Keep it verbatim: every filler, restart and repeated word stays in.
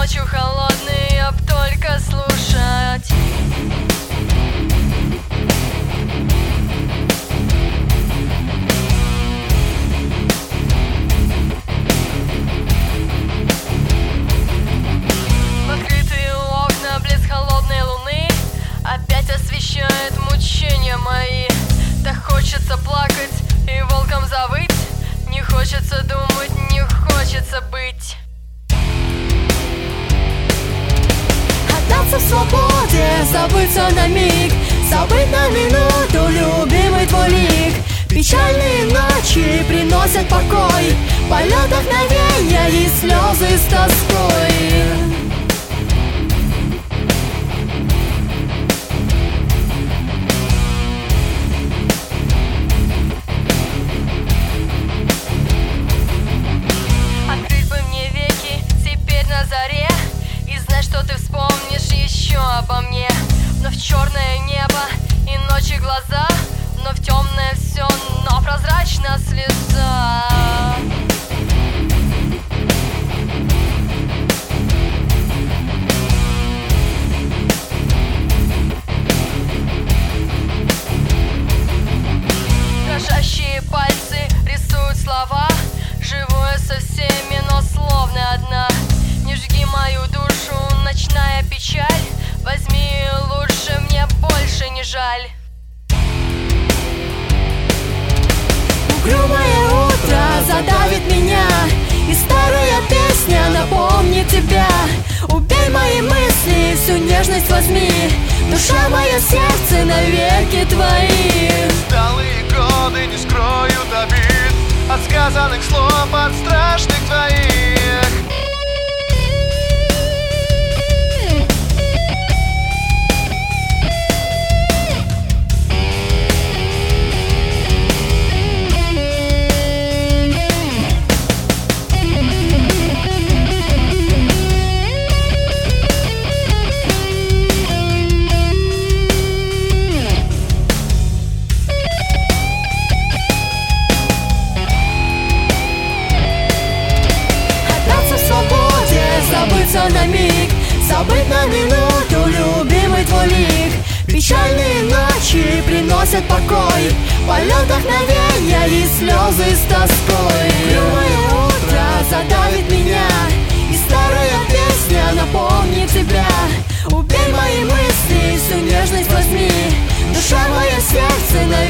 ночью холодный, я б только слушать. Открытые окна, блеск холодной луны опять освещает мучения мои. Так хочется плакать и волком завыть, не хочется думать, не хочется быть. Отдаться в свободе, забыться на миг, забыть на минуту любимый твой лик. Печальные ночи приносят покой, полет вдохновенья и слезы с тоской. Что ты вспомнишь еще обо мне. Но в черное небо и ночи глаза, но в темное все, но прозрачна слеза. Дрожащие пальцы рисуют слова, живу я со всеми, но словно одна. Не жги мою душу, ночная печаль, возьми лучше, мне больше не жаль. Угрюмое утро задавит меня, и старая песня напомнит тебя. Убей мои мысли, всю нежность возьми, душа моя, сердце навеки твои. Усталые годы не скроют обид от сказанных слов, от страшных твоих. Забыться на миг, забыть на минуту любимый твой лик. Печальные ночи приносят покой, полет вдохновенья и слезы с тоской. Угрюмое утро задавит меня, и старая песня напомнит тебя. Убей мои мысли, всю нежность возьми, душа моя, сердце навеки.